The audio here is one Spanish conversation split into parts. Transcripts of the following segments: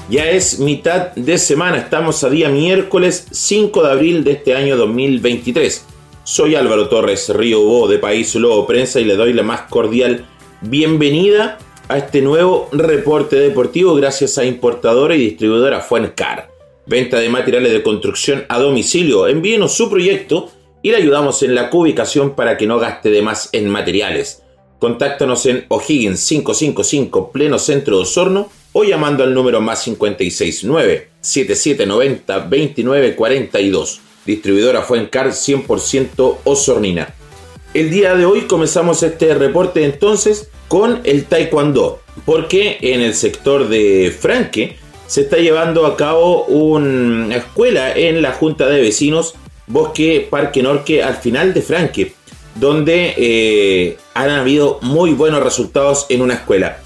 Ya es mitad de semana, estamos a día miércoles 5 de abril de este año 2023. Soy Álvaro Torres Río Bo de País Lobo Prensa y le doy la más cordial bienvenida a este nuevo reporte deportivo gracias a importadora y distribuidora Fuencar. Venta de materiales de construcción a domicilio. Envíenos su proyecto y le ayudamos en la cubicación para que no gaste de más en materiales. Contáctanos en O'Higgins 555 pleno centro de Osorno o llamando al número más 569-7790-2942. Distribuidora Fuencar 100% osornina. El día de hoy comenzamos este reporte entonces con el taekwondo, porque en el sector de Franque se está llevando a cabo una escuela en la Junta de Vecinos Bosque Parque Norque al final de Franque, donde han habido muy buenos resultados en una escuela.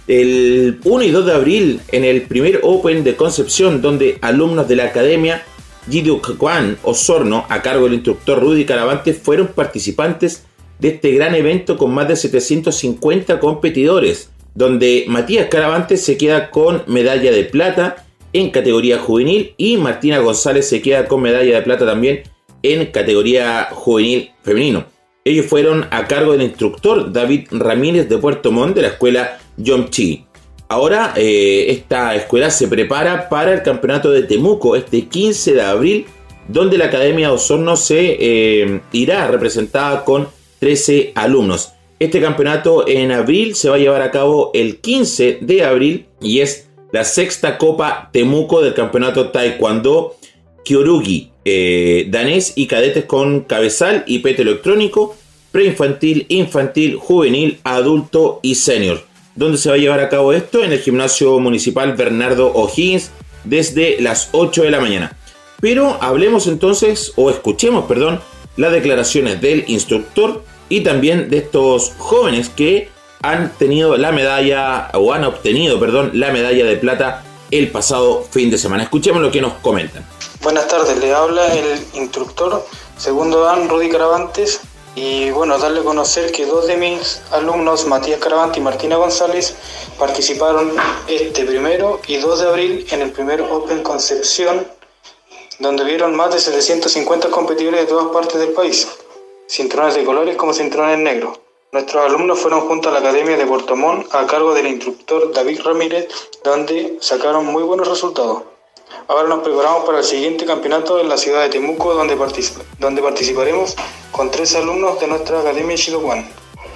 El 1 y 2 de abril en el primer Open de Concepción, donde alumnos de la Academia Jidu-Kwan Osorno, a cargo del instructor Rudy Caravante, fueron participantes de este gran evento con más de 750 competidores, donde Matías Caravante se queda con medalla de plata en categoría juvenil y Martina González se queda con medalla de plata también en categoría juvenil femenino. Ellos fueron a cargo del instructor David Ramírez de Puerto Montt de la escuela Yomchi. Ahora esta escuela se prepara para el campeonato de Temuco este 15 de abril, donde la Academia Osorno se irá representada con 13 alumnos. Este campeonato en abril se va a llevar a cabo el 15 de abril y es la sexta Copa Temuco del campeonato Taekwondo Kyorugi danés y cadetes con cabezal y peto electrónico, preinfantil, infantil, juvenil, adulto y senior. ¿Dónde se va a llevar a cabo esto? En el gimnasio municipal Bernardo O'Higgins desde las 8 de la mañana. Pero hablemos entonces, o escuchemos, perdón, las declaraciones del instructor y también de estos jóvenes que han tenido la medalla, o han obtenido, perdón, la medalla de plata el pasado fin de semana. Escuchemos lo que nos comentan. Buenas tardes, le habla el instructor segundo dan Rudy Caravantes y bueno, darle a conocer que dos de mis alumnos, Matías Caravante y Martina González, participaron este 1 y 2 de abril en el primer Open Concepción, donde vieron más de 750 competidores de todas partes del país, cinturones de colores como cinturones negros. Nuestros alumnos fueron junto a la Academia de Puerto Montt a cargo del instructor David Ramírez, donde sacaron muy buenos resultados. Ahora nos preparamos para el siguiente campeonato en la ciudad de Temuco, donde participaremos con 3 alumnos de nuestra Academia Jidu-Kwan.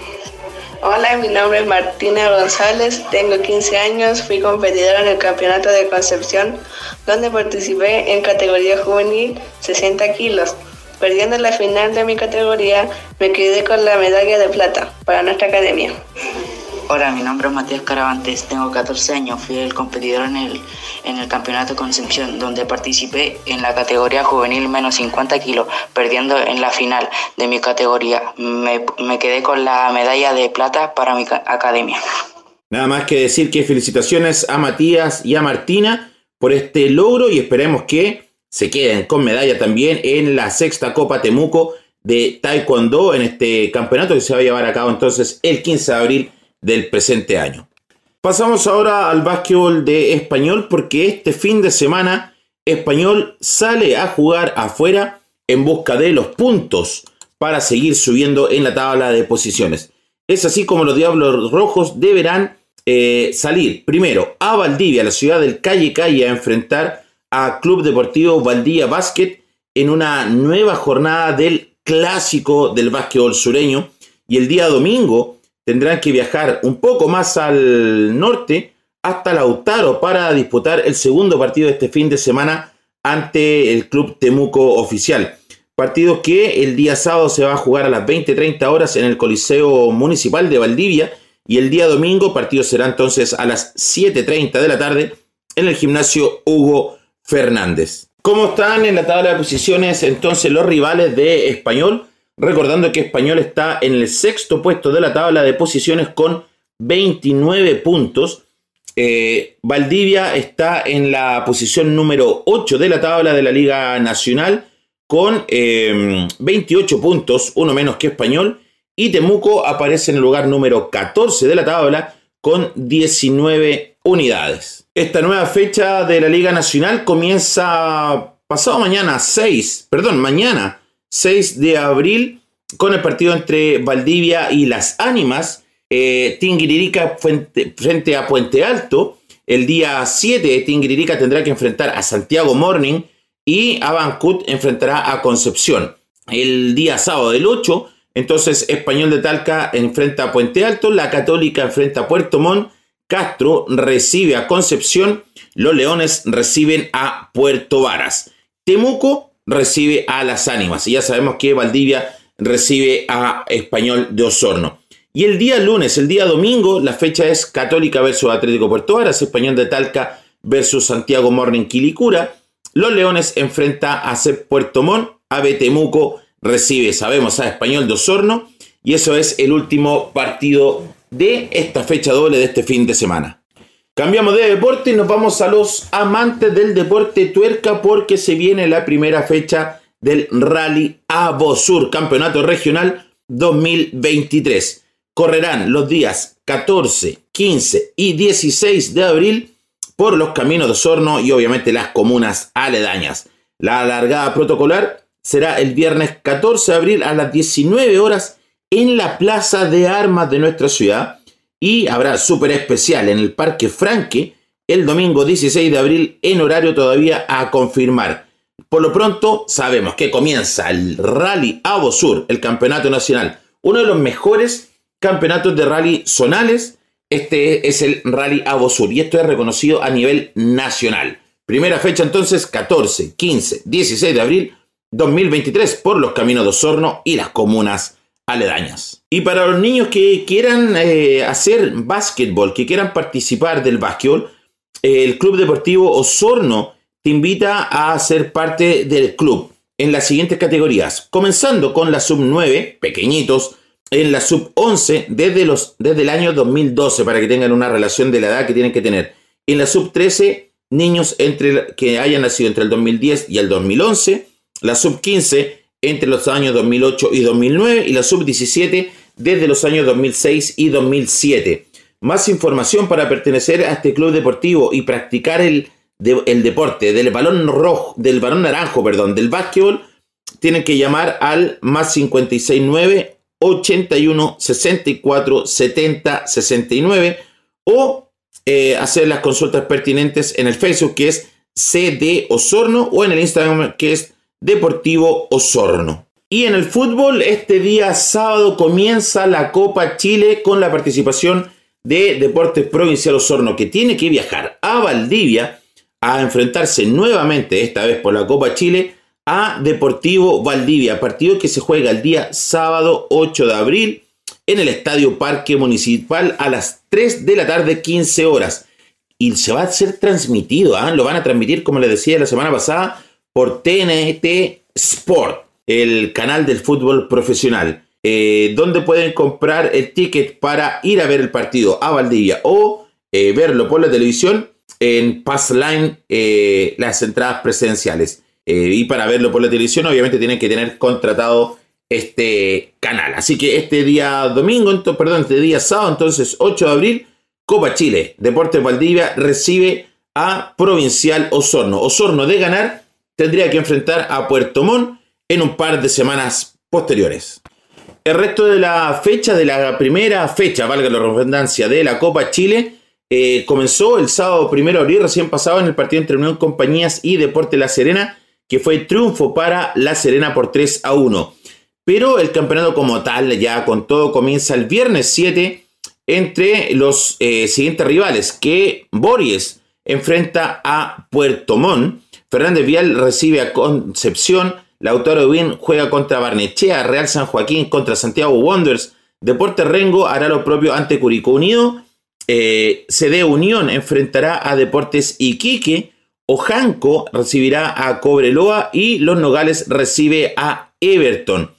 Hola, mi nombre es Martina González, tengo 15 años, fui competidora en el campeonato de Concepción, donde participé en categoría juvenil 60 kilos. Perdiendo la final de mi categoría, me quedé con la medalla de plata para nuestra academia. Hola, mi nombre es Matías Caravantes, tengo 14 años, fui el competidor en el campeonato de Concepción, donde participé en la categoría juvenil menos 50 kilos, perdiendo en la final de mi categoría. Me quedé con la medalla de plata para mi academia. Nada más que decir que felicitaciones a Matías y a Martina por este logro y esperemos que se queden con medalla también en la sexta Copa Temuco de Taekwondo en este campeonato que se va a llevar a cabo entonces el 15 de abril del presente año. Pasamos ahora al básquetbol de Español porque este fin de semana Español sale a jugar afuera en busca de los puntos para seguir subiendo en la tabla de posiciones. Es así como los Diablos Rojos deberán salir primero a Valdivia, la ciudad del Calle a enfrentar a Club Deportivo Valdivia Básquet en una nueva jornada del clásico del básquetbol sureño, y el día domingo tendrán que viajar un poco más al norte hasta Lautaro para disputar el segundo partido de este fin de semana ante el Club Temuco Oficial. Partido que el día sábado se va a jugar a las 20:30 horas en el Coliseo Municipal de Valdivia y el día domingo partido será entonces a las 7:30 de la tarde en el gimnasio Hugo Fernández. ¿Cómo están en la tabla de posiciones entonces los rivales de Español? Recordando que Español está en el sexto puesto de la tabla de posiciones con 29 puntos. Valdivia está en la posición número 8 de la tabla de la Liga Nacional con 28 puntos, uno menos que Español. Y Temuco aparece en el lugar número 14 de la tabla con 19 unidades. Esta nueva fecha de la Liga Nacional comienza mañana 6 de abril con el partido entre Valdivia y Las Ánimas. Tinguiririca frente a Puente Alto. El día 7 Tinguiririca tendrá que enfrentar a Santiago Morning y Abancut enfrentará a Concepción. El día sábado del 8, entonces Español de Talca enfrenta a Puente Alto, La Católica enfrenta a Puerto Montt, Castro recibe a Concepción, los Leones reciben a Puerto Varas, Temuco recibe a Las Ánimas y ya sabemos que Valdivia recibe a Español de Osorno. Y el día lunes, el día domingo, la fecha es Católica versus Atlético Puerto Varas, Español de Talca versus Santiago Morning Quilicura, los Leones enfrenta a CEP Puerto Montt, AB Temuco recibe, sabemos, a Español de Osorno, y eso es el último partido de esta fecha doble de este fin de semana. Cambiamos de deporte y nos vamos a los amantes del deporte tuerca porque se viene la primera fecha del Rally Avosur, Campeonato Regional 2023. Correrán los días 14, 15 y 16 de abril por los caminos de Osorno y obviamente las comunas aledañas. La largada protocolar será el viernes 14 de abril a las 19 horas en la Plaza de Armas de nuestra ciudad y habrá súper especial en el Parque Franque el domingo 16 de abril en horario todavía a confirmar. Por lo pronto sabemos que comienza el Rally Avosur, el campeonato nacional, uno de los mejores campeonatos de rally zonales. Este es el Rally Avosur y esto es reconocido a nivel nacional. Primera fecha entonces 14, 15, 16 de abril 2023 por los caminos de Osorno y las comunas aledañas. Y para los niños que quieran hacer básquetbol, que quieran participar del básquetbol, el Club Deportivo Osorno te invita a ser parte del club en las siguientes categorías, comenzando con la sub-9, pequeñitos, en la sub-11 desde el año 2012 para que tengan una relación de la edad que tienen que tener. En la sub-13, niños que hayan nacido entre el 2010 y el 2011, la sub-15 entre los años 2008 y 2009 y la sub-17 desde los años 2006 y 2007. Más información para pertenecer a este club deportivo y practicar el deporte del balón naranjo, del básquetbol, tienen que llamar al más 569 81 64 70 69 o hacer las consultas pertinentes en el Facebook que es CD Osorno o en el Instagram que es Deportivo Osorno. Y en el fútbol este día sábado comienza la Copa Chile con la participación de Deportes Provincial Osorno, que tiene que viajar a Valdivia a enfrentarse nuevamente, esta vez por la Copa Chile, a Deportivo Valdivia, partido que se juega el día sábado 8 de abril en el Estadio Parque Municipal a las 3 de la tarde, 15 horas. Y se va a ser transmitido, lo van a transmitir, como les decía la semana pasada, por TNT Sport, el canal del fútbol profesional, donde pueden comprar el ticket para ir a ver el partido a Valdivia o verlo por la televisión en Passline, las entradas presenciales. Y para verlo por la televisión obviamente tienen que tener contratado este canal. Así que este día sábado, entonces 8 de abril, Copa Chile, Deportes Valdivia recibe a Provincial Osorno. Osorno de ganar tendría que enfrentar a Puerto Montt en un par de semanas posteriores. El resto de la primera fecha, valga la redundancia, de la Copa Chile, comenzó el sábado 1 de abril, recién pasado, en el partido entre Unión Compañías y Deportes La Serena, que fue triunfo para La Serena por 3-1. Pero el campeonato como tal, ya con todo, comienza el viernes 7 entre los siguientes rivales, que Bories enfrenta a Puerto Montt, Fernández Vial recibe a Concepción, Lautaro Ubín juega contra Barnechea, Real San Joaquín contra Santiago Wanderers, Deportes Rengo hará lo propio ante Curicó Unido, CD Unión enfrentará a Deportes Iquique, Ojanco recibirá a Cobreloa y Los Nogales recibe a Everton.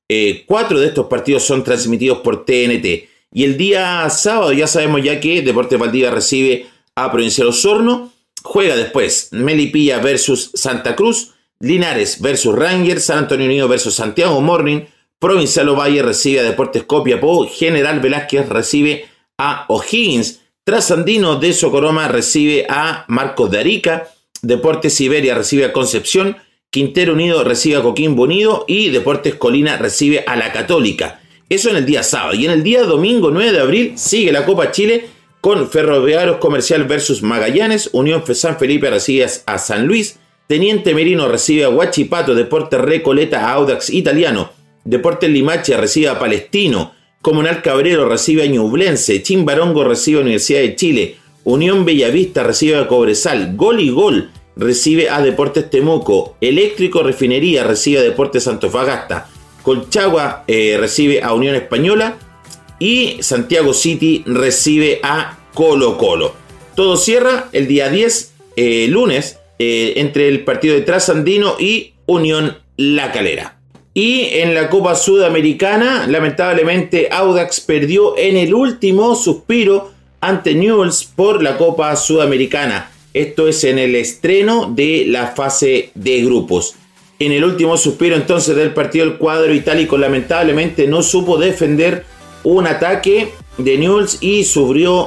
4 de estos partidos son transmitidos por TNT. Y el día sábado ya sabemos ya que Deportes Valdivia recibe a Provincial Osorno. Juega después Melipilla versus Santa Cruz, Linares versus Rangers, San Antonio Unido versus Santiago Morning, Provincial Ovalle recibe a Deportes Copiapó, General Velázquez recibe a O'Higgins, Trasandino de Socoroma recibe a Marcos de Arica. Deportes Siberia recibe a Concepción. Quintero Unido recibe a Coquimbo Unido. Y Deportes Colina recibe a la Católica. Eso en el día sábado. Y en el día domingo 9 de abril sigue la Copa Chile con Ferroviarios Comercial versus Magallanes. Unión San Felipe recibe a San Luis. Teniente Merino recibe a Huachipato. Deportes Recoleta a Audax Italiano. Deportes Limache recibe a Palestino. Comunal Cabrero recibe a Ñublense. Chimbarongo recibe a Universidad de Chile. Unión Bellavista recibe a Cobresal. Gol y Gol recibe a Deportes Temuco. Eléctrico Refinería recibe a Deportes Antofagasta. Colchagua recibe a Unión Española. Y Santiago City recibe a Colo Colo. Todo cierra el día 10, lunes, entre el partido de Trasandino y Unión La Calera. Y en la Copa Sudamericana, lamentablemente, Audax perdió en el último suspiro ante Newell's por la Copa Sudamericana. Esto es en el estreno de la fase de grupos. En el último suspiro entonces del partido, el cuadro itálico lamentablemente no supo defender un ataque de Newell's y sufrió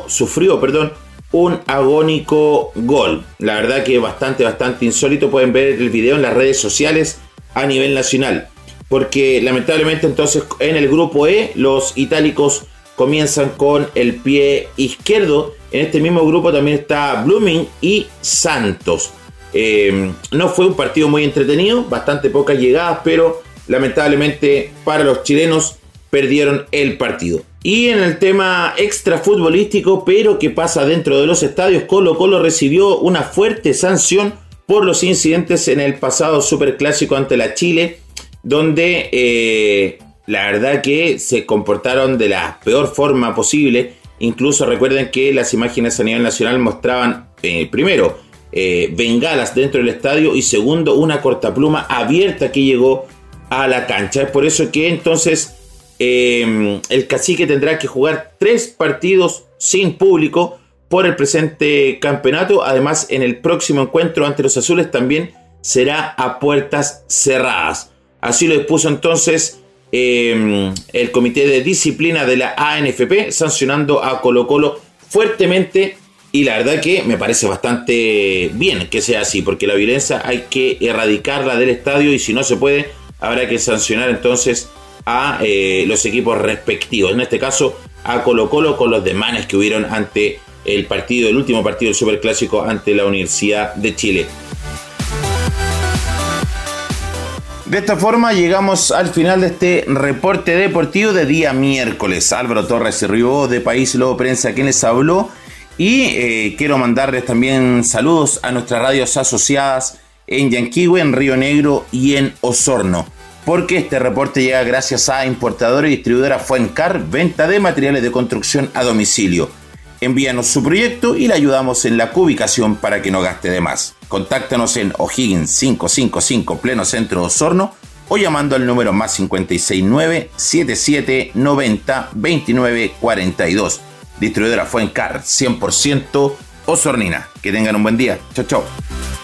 un agónico gol. La verdad que bastante insólito. Pueden ver el video en las redes sociales a nivel nacional. Porque lamentablemente entonces en el grupo E los itálicos comienzan con el pie izquierdo. En este mismo grupo también está Blooming y Santos. No fue un partido muy entretenido, bastante pocas llegadas, pero lamentablemente para los chilenos perdieron el partido. Y en el tema extrafutbolístico, pero que pasa dentro de los estadios, Colo Colo recibió una fuerte sanción por los incidentes en el pasado superclásico ante la Chile, donde la verdad que se comportaron de la peor forma posible. Incluso recuerden que las imágenes a nivel nacional mostraban primero bengalas dentro del estadio y segundo una cortapluma abierta que llegó a la cancha. Es por eso que entonces el Cacique tendrá que jugar 3 partidos sin público por el presente campeonato. Además, en el próximo encuentro ante los azules también será a puertas cerradas. Así lo dispuso entonces el comité de disciplina de la ANFP, sancionando a Colo Colo fuertemente. Y la verdad que me parece bastante bien que sea así, porque la violencia hay que erradicarla del estadio y si no se puede, habrá que sancionar entonces a los equipos respectivos. En este caso a Colo Colo con los desmanes que hubieron ante el último partido del Superclásico ante la Universidad de Chile. De esta forma llegamos al final de este reporte deportivo de día miércoles. Álvaro Torres Ribó de País Lobo Prensa quien les habló. Y quiero mandarles también saludos a nuestras radios asociadas en Yanquihue, en Río Negro y en Osorno. Porque este reporte llega gracias a importadora y distribuidora Fuencar, venta de materiales de construcción a domicilio. Envíanos su proyecto y le ayudamos en la cubicación para que no gaste de más. Contáctanos en O'Higgins 555 Pleno Centro Osorno o llamando al número más 569 7790 2942. Distribuidora Fuencar, 100% osornina. Que tengan un buen día. Chau, chau.